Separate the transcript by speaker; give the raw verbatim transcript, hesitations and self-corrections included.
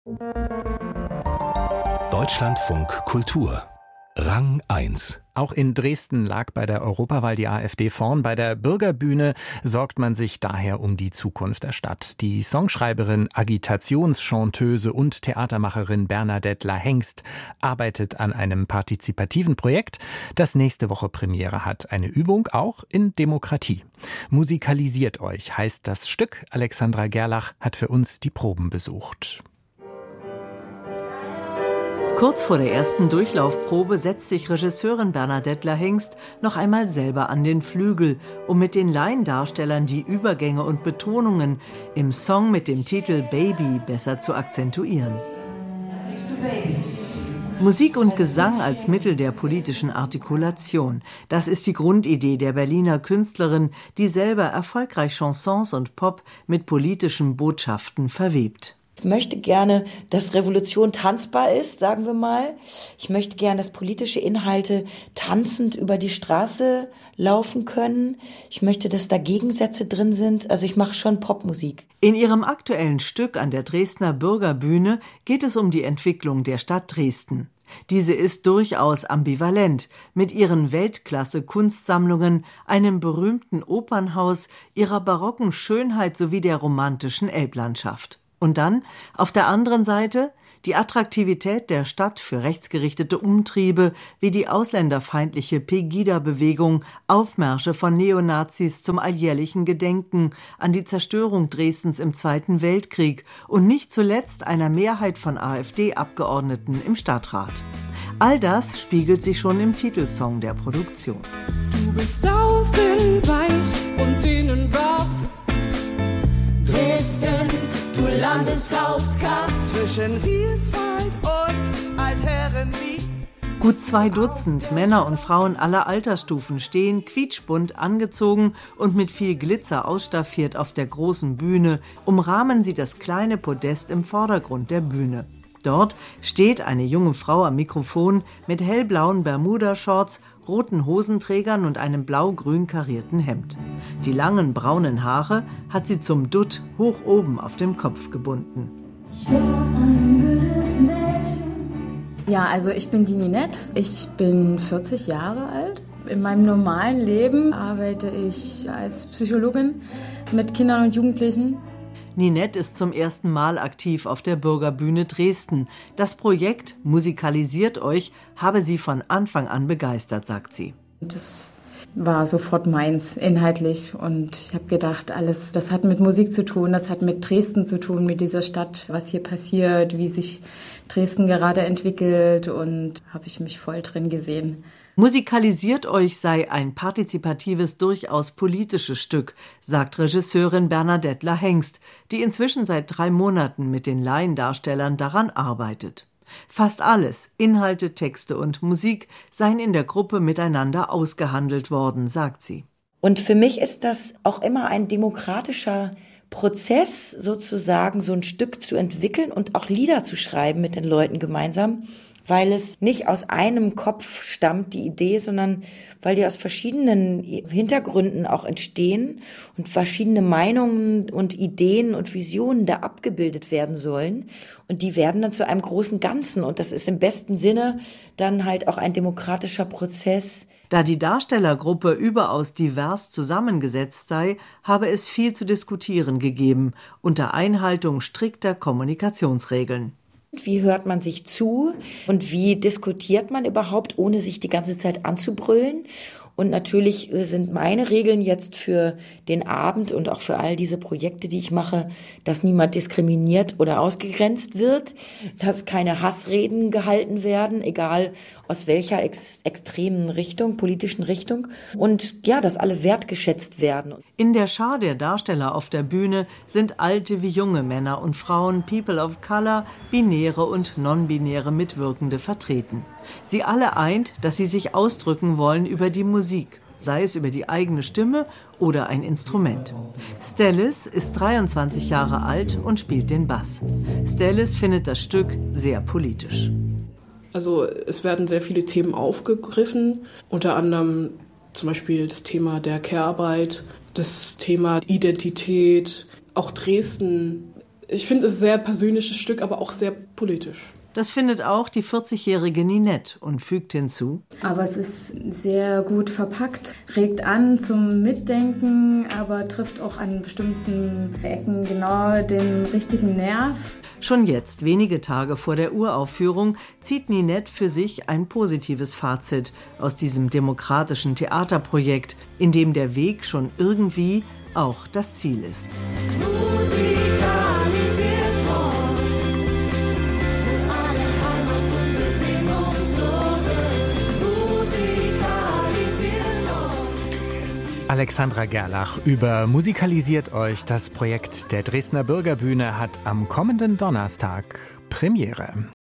Speaker 1: Deutschlandfunk Kultur Rang eins.
Speaker 2: Auch in Dresden lag bei der Europawahl die AfD vorn. Bei der Bürgerbühne sorgt man sich daher um die Zukunft der Stadt. Die Songschreiberin, Agitationschanteuse und Theatermacherin Bernadette Lahengst arbeitet an einem partizipativen Projekt, das nächste Woche Premiere hat. Eine Übung auch in Demokratie. Musikalisiert euch heißt das Stück. Alexandra Gerlach hat für uns die Proben besucht.
Speaker 3: Kurz vor der ersten Durchlaufprobe setzt sich Regisseurin Bernadette Lahengst noch einmal selber an den Flügel, um mit den Laiendarstellern die Übergänge und Betonungen im Song mit dem Titel Baby besser zu akzentuieren. Musik und Gesang als Mittel der politischen Artikulation. Das ist die Grundidee der Berliner Künstlerin, die selber erfolgreich Chansons und Pop mit politischen Botschaften verwebt.
Speaker 4: Ich möchte gerne, dass Revolution tanzbar ist, sagen wir mal. Ich möchte gerne, dass politische Inhalte tanzend über die Straße laufen können. Ich möchte, dass da Gegensätze drin sind. Also ich mache schon Popmusik.
Speaker 3: In ihrem aktuellen Stück an der Dresdner Bürgerbühne geht es um die Entwicklung der Stadt Dresden. Diese ist durchaus ambivalent mit ihren Weltklasse-Kunstsammlungen, einem berühmten Opernhaus, ihrer barocken Schönheit sowie der romantischen Elblandschaft. Und dann, auf der anderen Seite, die Attraktivität der Stadt für rechtsgerichtete Umtriebe wie die ausländerfeindliche Pegida-Bewegung, Aufmärsche von Neonazis zum alljährlichen Gedenken an die Zerstörung Dresdens im Zweiten Weltkrieg und nicht zuletzt einer Mehrheit von AfD-Abgeordneten im Stadtrat. All das spiegelt sich schon im Titelsong der Produktion.
Speaker 5: Du bist außen weich und innen baff. Dresden, du Landeshauptkampf zwischen Vielfalt und Altherrenlied.
Speaker 3: Gut zwei Dutzend Männer und Frauen aller Altersstufen stehen quietschbunt angezogen und mit viel Glitzer ausstaffiert auf der großen Bühne, umrahmen sie das kleine Podest im Vordergrund der Bühne. Dort steht eine junge Frau am Mikrofon mit hellblauen Bermuda-Shorts, roten Hosenträgern und einem blau-grün karierten Hemd. Die langen braunen Haare hat sie zum Dutt hoch oben auf dem Kopf gebunden.
Speaker 6: Ich war ein wildes Mädchen. Ja, also ich bin die Ninette. Ich bin vierzig Jahre alt. In meinem normalen Leben arbeite ich als Psychologin mit Kindern und Jugendlichen.
Speaker 3: Ninette ist zum ersten Mal aktiv auf der Bürgerbühne Dresden. Das Projekt Musikalisiert euch habe sie von Anfang an begeistert, sagt sie.
Speaker 6: Das war sofort meins, inhaltlich. Und ich habe gedacht, alles, das hat mit Musik zu tun, das hat mit Dresden zu tun, mit dieser Stadt, was hier passiert, wie sich Dresden gerade entwickelt. Und habe ich mich voll drin gesehen.
Speaker 3: Musikalisiert euch sei ein partizipatives, durchaus politisches Stück, sagt Regisseurin Bernadette Lahengst, die inzwischen seit drei Monaten mit den Laiendarstellern daran arbeitet. Fast alles, Inhalte, Texte und Musik, seien in der Gruppe miteinander ausgehandelt worden, sagt sie.
Speaker 4: Und für mich ist das auch immer ein demokratischer Prozess, sozusagen so ein Stück zu entwickeln und auch Lieder zu schreiben mit den Leuten gemeinsam, weil es nicht aus einem Kopf stammt, die Idee, sondern weil die aus verschiedenen Hintergründen auch entstehen und verschiedene Meinungen und Ideen und Visionen da abgebildet werden sollen. Und die werden dann zu einem großen Ganzen. Und das ist im besten Sinne dann halt auch ein demokratischer Prozess.
Speaker 3: Da die Darstellergruppe überaus divers zusammengesetzt sei, habe es viel zu diskutieren gegeben, unter Einhaltung strikter Kommunikationsregeln.
Speaker 4: Wie hört man sich zu und wie diskutiert man überhaupt, ohne sich die ganze Zeit anzubrüllen? Und natürlich sind meine Regeln jetzt für den Abend und auch für all diese Projekte, die ich mache, dass niemand diskriminiert oder ausgegrenzt wird, dass keine Hassreden gehalten werden, egal aus welcher ex- extremen Richtung, politischen Richtung. Und ja, dass alle wertgeschätzt werden.
Speaker 3: In der Schar der Darsteller auf der Bühne sind alte wie junge Männer und Frauen, People of Color, binäre und non-binäre Mitwirkende vertreten. Sie alle eint, dass sie sich ausdrücken wollen über die Musik, sei es über die eigene Stimme oder ein Instrument. Stellis ist dreiundzwanzig Jahre alt und spielt den Bass. Stellis findet das Stück sehr politisch.
Speaker 7: Also es werden sehr viele Themen aufgegriffen, unter anderem zum Beispiel das Thema der Care-Arbeit, das Thema Identität. Auch Dresden Ich finde es ein sehr persönliches Stück, aber auch sehr politisch.
Speaker 3: Das findet auch die vierzigjährige Ninette und fügt hinzu:
Speaker 6: Aber es ist sehr gut verpackt, regt an zum Mitdenken, aber trifft auch an bestimmten Ecken genau den richtigen Nerv.
Speaker 3: Schon jetzt, wenige Tage vor der Uraufführung, zieht Ninette für sich ein positives Fazit aus diesem demokratischen Theaterprojekt, in dem der Weg schon irgendwie auch das Ziel ist.
Speaker 2: Alexandra Gerlach über Musikalisiert euch. Das Projekt der Dresdner Bürgerbühne hat am kommenden Donnerstag Premiere.